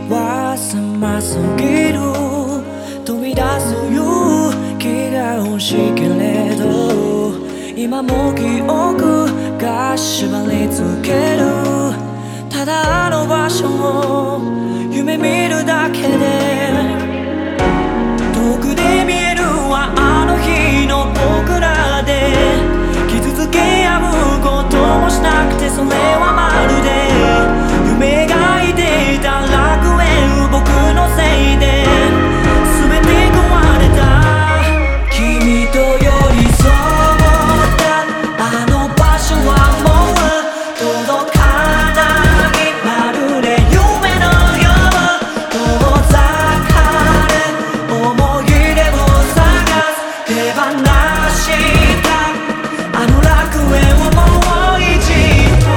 は寒すぎる飛び出す勇気が欲しいけれど今も記憶が縛り付けるただあの場所を夢見るだけで遠くで見えるはあの日の僕らで傷つけ合うこともしなくてそれはまるで夢描いていた楽園僕のせいで全て壊れた君と寄り添ったあの場所はもう届かないまるで夢のよう遠ざかる思い出を探す手放したあの楽園をもう一度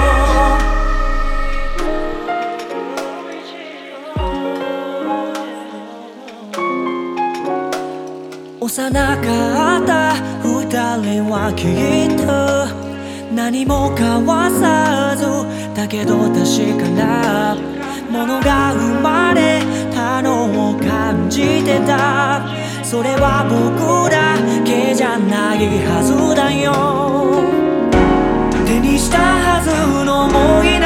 幼かった二人はきっと何も交わさずだけど確かなものが生まれたのを感じてたそれは僕だけじゃないはずだよ手にしたはずの思い